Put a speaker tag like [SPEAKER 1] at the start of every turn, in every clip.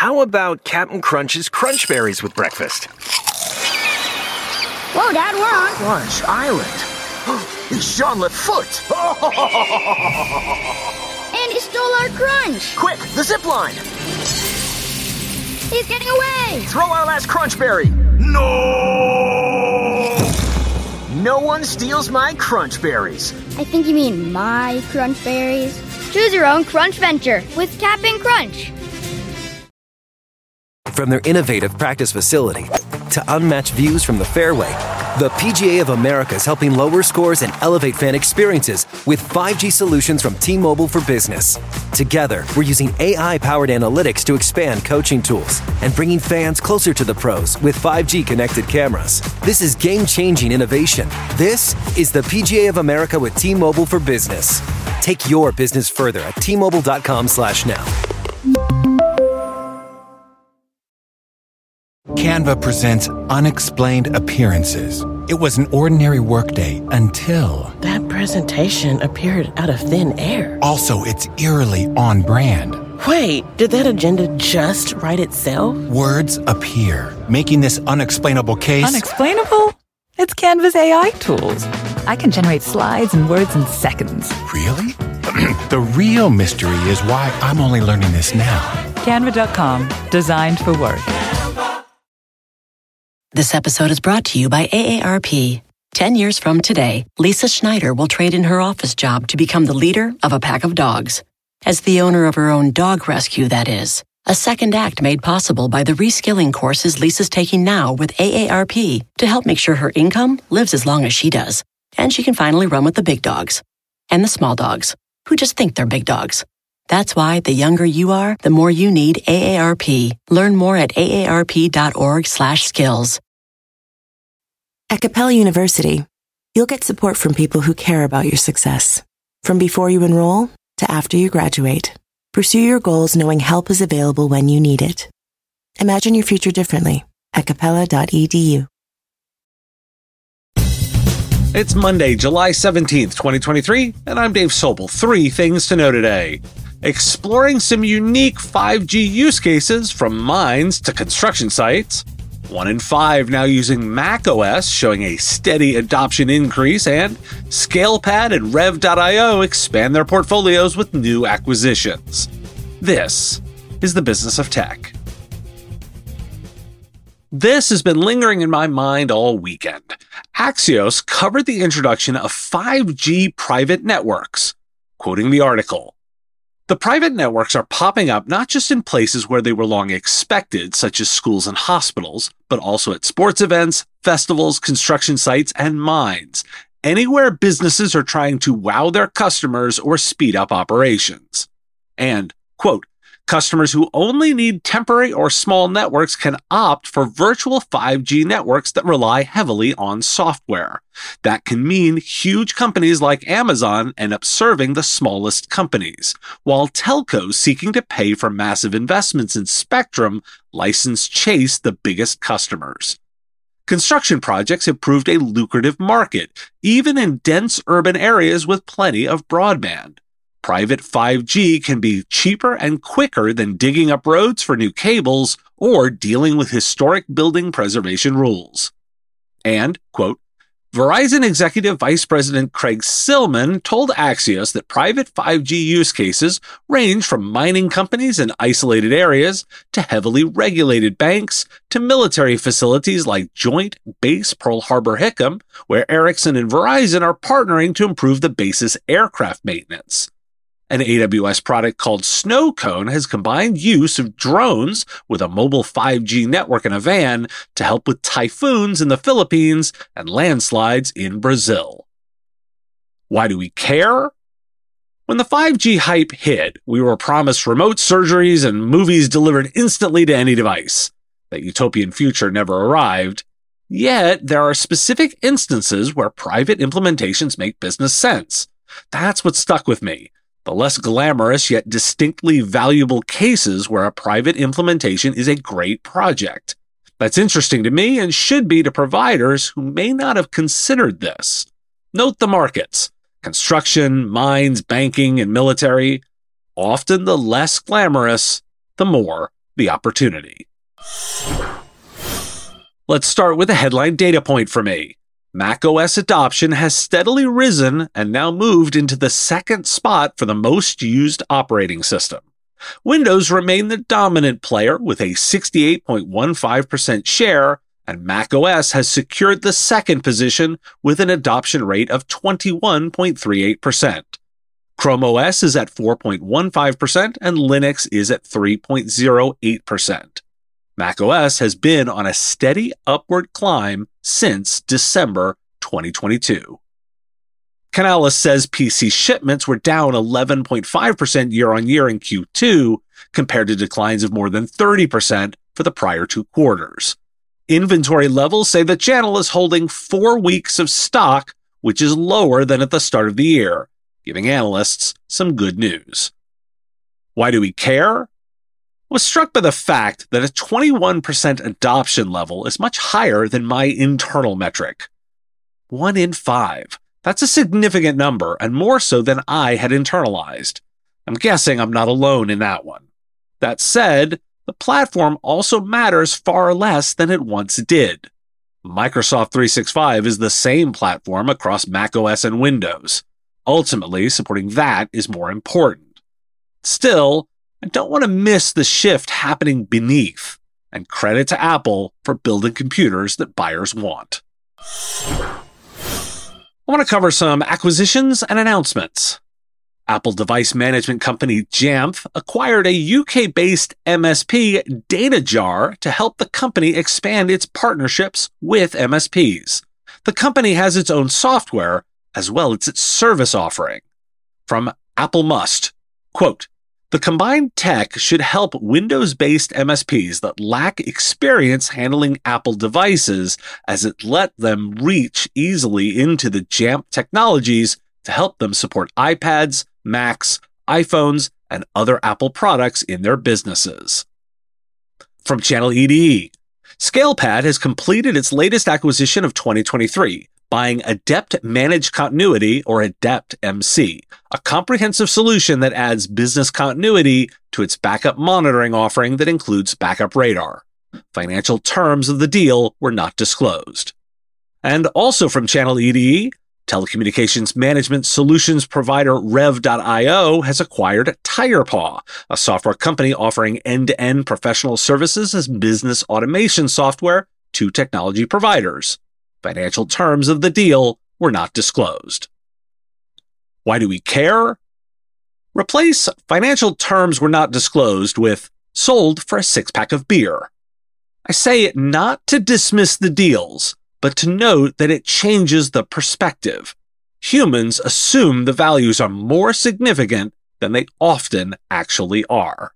[SPEAKER 1] How about Captain Crunch's Crunch Berries with breakfast?
[SPEAKER 2] Whoa, Dad, we're on
[SPEAKER 3] Crunch Island. It's Jean-Lefort Foot.
[SPEAKER 2] And he stole our crunch.
[SPEAKER 3] Quick, the zip line.
[SPEAKER 2] He's getting away.
[SPEAKER 3] Throw our last Crunch Berry.
[SPEAKER 4] No!
[SPEAKER 3] No one steals my Crunch Berries.
[SPEAKER 2] I think you mean my crunch berries. Choose your own crunch venture with Cap'n Crunch.
[SPEAKER 5] From their innovative practice facility to unmatched views from the fairway, the PGA of America is helping lower scores and elevate fan experiences with 5G solutions from T-Mobile for Business. Together, we're using AI-powered analytics to expand coaching tools and bringing fans closer to the pros with 5G connected cameras. This is game-changing innovation. This is the PGA of America with T-Mobile for Business. Take your business further at T-Mobile.com/now.
[SPEAKER 6] Canva presents Unexplained Appearances. It was an ordinary workday until...
[SPEAKER 7] That presentation appeared out of thin air.
[SPEAKER 6] Also, it's eerily on brand.
[SPEAKER 7] Wait, did that agenda just write itself?
[SPEAKER 6] Words appear, making this unexplainable case...
[SPEAKER 8] Unexplainable? It's Canva's AI tools. I can generate slides and words in seconds.
[SPEAKER 6] Really? The real mystery is why I'm only learning this now.
[SPEAKER 8] Canva.com. Designed for work.
[SPEAKER 9] This episode is brought to you by AARP. 10 years from today, Lisa Schneider will trade in her office job to become the leader of a pack of dogs. As the owner of her own dog rescue, that is. A second act made possible by the reskilling courses Lisa's taking now with AARP to help make sure her income lives as long as she does. And she can finally run with the big dogs. And the small dogs, who just think they're big dogs. That's why the younger you are, the more you need AARP. Learn more at aarp.org/skills.
[SPEAKER 10] At Capella University, you'll get support from people who care about your success. From before you enroll to after you graduate, pursue your goals knowing help is available when you need it. Imagine your future differently at capella.edu.
[SPEAKER 11] It's Monday, July 17th, 2023, and I'm Dave Sobel. 3 things to know today. Exploring some unique 5G use cases from mines to construction sites. 1 in 5 now using macOS, showing a steady adoption increase, and ScalePad and Rev.io expand their portfolios with new acquisitions. This is the business of tech. This has been lingering in my mind all weekend. Axios covered the introduction of 5G private networks. Quoting the article, the private networks are popping up not just in places where they were long expected, such as schools and hospitals, but also at sports events, festivals, construction sites, and mines. Anywhere businesses are trying to wow their customers or speed up operations. And, quote, customers who only need temporary or small networks can opt for virtual 5G networks that rely heavily on software. That can mean huge companies like Amazon end up serving the smallest companies, while telcos seeking to pay for massive investments in spectrum license chase the biggest customers. Construction projects have proved a lucrative market, even in dense urban areas with plenty of broadband. Private 5G can be cheaper and quicker than digging up roads for new cables or dealing with historic building preservation rules. And, quote, Verizon Executive Vice President Craig Silman told Axios that private 5G use cases range from mining companies in isolated areas to heavily regulated banks to military facilities like Joint Base Pearl Harbor Hickam, where Ericsson and Verizon are partnering to improve the base's aircraft maintenance. An AWS product called Snowcone has combined use of drones with a mobile 5G network in a van to help with typhoons in the Philippines and landslides in Brazil. Why do we care? When the 5G hype hit, we were promised remote surgeries and movies delivered instantly to any device. That utopian future never arrived. Yet, there are specific instances where private implementations make business sense. That's what stuck with me. The less glamorous yet distinctly valuable cases where a private implementation is a great project. That's interesting to me and should be to providers who may not have considered this. Note the markets: construction, mines, banking, and military. Often the less glamorous, the more the opportunity. Let's start with a headline data point for me. macOS adoption has steadily risen and now moved into the second spot for the most used operating system. Windows remain the dominant player with a 68.15% share, and macOS has secured the second position with an adoption rate of 21.38%. Chrome OS is at 4.15% and Linux is at 3.08%. macOS has been on a steady upward climb since December 2022. Canalys says PC shipments were down 11.5% year-on-year in Q2, compared to declines of more than 30% for the prior 2 quarters. Inventory levels say the channel is holding 4 weeks of stock, which is lower than at the start of the year, giving analysts some good news. Why do we care? I was struck by the fact that a 21% adoption level is much higher than my internal metric. 1 in 5. That's a significant number, and more so than I had internalized. I'm guessing I'm not alone in that one. That said, the platform also matters far less than it once did. Microsoft 365 is the same platform across macOS and Windows. Ultimately, supporting that is more important. Still, I don't want to miss the shift happening beneath, and credit to Apple for building computers that buyers want. I want to cover some acquisitions and announcements. Apple device management company Jamf acquired a UK-based MSP, DataJar, to help the company expand its partnerships with MSPs. The company has its own software, as well as its service offering. From Apple Must, quote, "The combined tech should help Windows-based MSPs that lack experience handling Apple devices, as it let them reach easily into the Jamf technologies to help them support iPads, Macs, iPhones, and other Apple products in their businesses." From Channel EDE, ScalePad has completed its latest acquisition of 2023, buying Adept Managed Continuity, or Adept MC, a comprehensive solution that adds business continuity to its backup monitoring offering that includes Backup Radar. Financial terms of the deal were not disclosed. And also from Channel EDE, telecommunications management solutions provider Rev.io has acquired TigerPaw, a software company offering end-to-end professional services as business automation software to technology providers. Financial terms of the deal were not disclosed. Why do we care? Replace "financial terms were not disclosed" with "sold for a 6-pack of beer." I say it not to dismiss the deals, but to note that it changes the perspective. Humans assume the values are more significant than they often actually are.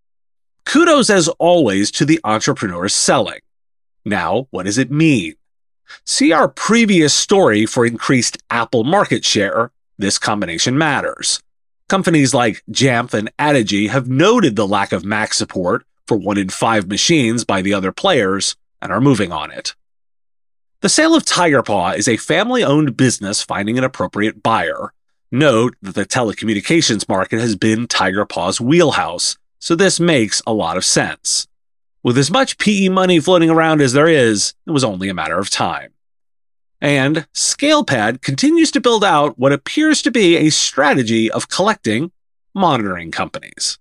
[SPEAKER 11] Kudos as always to the entrepreneurs selling. Now, what does it mean? See our previous story for increased Apple market share. This combination matters. Companies like Jamf and Adigy have noted the lack of Mac support for 1 in 5 machines by the other players and are moving on it. The sale of TigerPaw is a family-owned business finding an appropriate buyer. Note that the telecommunications market has been TigerPaw's wheelhouse, so this makes a lot of sense. With as much PE money floating around as there is, it was only a matter of time. And ScalePad continues to build out what appears to be a strategy of collecting monitoring companies.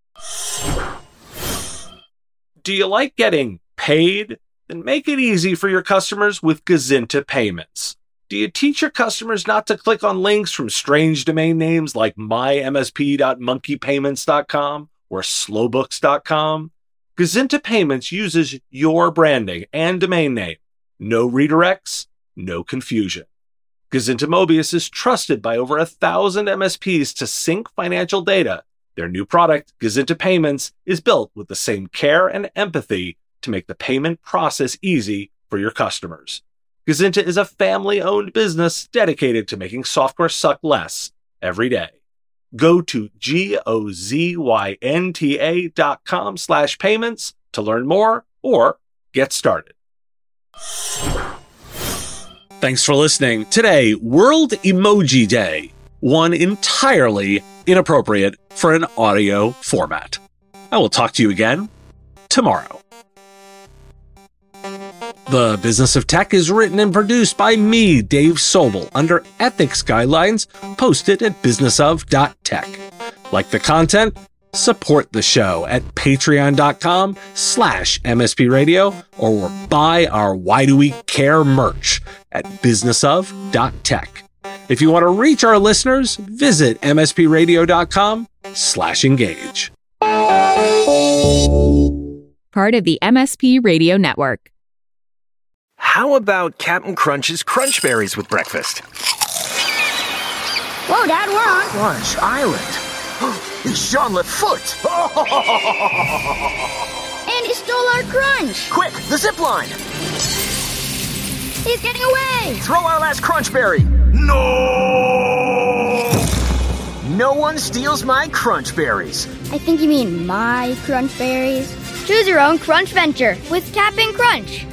[SPEAKER 11] Do you like getting paid? Then make it easy for your customers with Gazinta Payments. Do you teach your customers not to click on links from strange domain names like mymsp.monkeypayments.com or slowbooks.com? Gazinta Payments uses your branding and domain name. No redirects, no confusion. Gazinta Mobius is trusted by over 1,000 MSPs to sync financial data. Their new product, Gazinta Payments, is built with the same care and empathy to make the payment process easy for your customers. Gazinta is a family-owned business dedicated to making software suck less every day. Go to gozynta.com/payments to learn more or get started. Thanks for listening. Today, World Emoji Day, one entirely inappropriate for an audio format. I will talk to you again tomorrow. The Business of Tech is written and produced by me, Dave Sobel, under ethics guidelines posted at businessof.tech. Like the content? Support the show at patreon.com/MSP Radio or buy our Why Do We Care merch at businessof.tech. If you want to reach our listeners, visit mspradio.com/engage.
[SPEAKER 4] Part of the MSP Radio Network.
[SPEAKER 1] How about Captain Crunch's Crunch Berries with breakfast?
[SPEAKER 2] Whoa, Dad, we're on
[SPEAKER 3] Crunch Island. It's Jean Lafoot.
[SPEAKER 2] And he stole our crunch.
[SPEAKER 3] Quick, the zip line.
[SPEAKER 2] He's getting away.
[SPEAKER 3] Throw our last crunch berry. No! No one steals my crunch berries.
[SPEAKER 2] I think you mean my crunch berries. Choose your own crunch venture with Cap'n Crunch.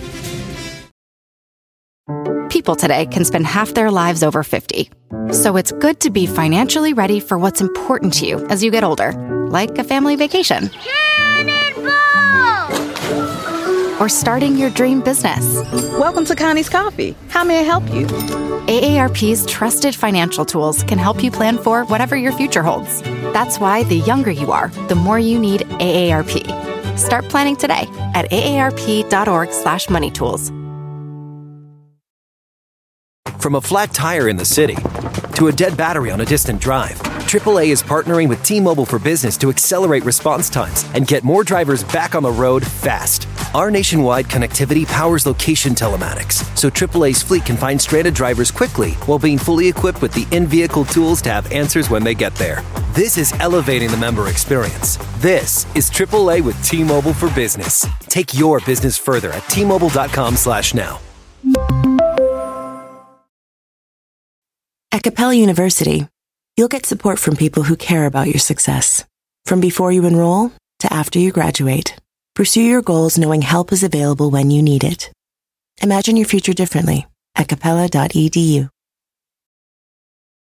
[SPEAKER 12] People today can spend half their lives over 50. So it's good to be financially ready for what's important to you as you get older, like a family vacation.
[SPEAKER 2] Cannonball!
[SPEAKER 12] Or starting your dream business.
[SPEAKER 7] Welcome to Connie's Coffee. How may I help you?
[SPEAKER 12] AARP's trusted financial tools can help you plan for whatever your future holds. That's why the younger you are, the more you need AARP. Start planning today at aarp.org/moneytools.
[SPEAKER 5] From a flat tire in the city to a dead battery on a distant drive, AAA is partnering with T-Mobile for Business to accelerate response times and get more drivers back on the road fast. Our nationwide connectivity powers location telematics, so AAA's fleet can find stranded drivers quickly while being fully equipped with the in-vehicle tools to have answers when they get there. This is elevating the member experience. This is AAA with T-Mobile for Business. Take your business further at T-Mobile.com/now.
[SPEAKER 10] At Capella University, you'll get support from people who care about your success. From before you enroll to after you graduate, pursue your goals knowing help is available when you need it. Imagine your future differently at capella.edu.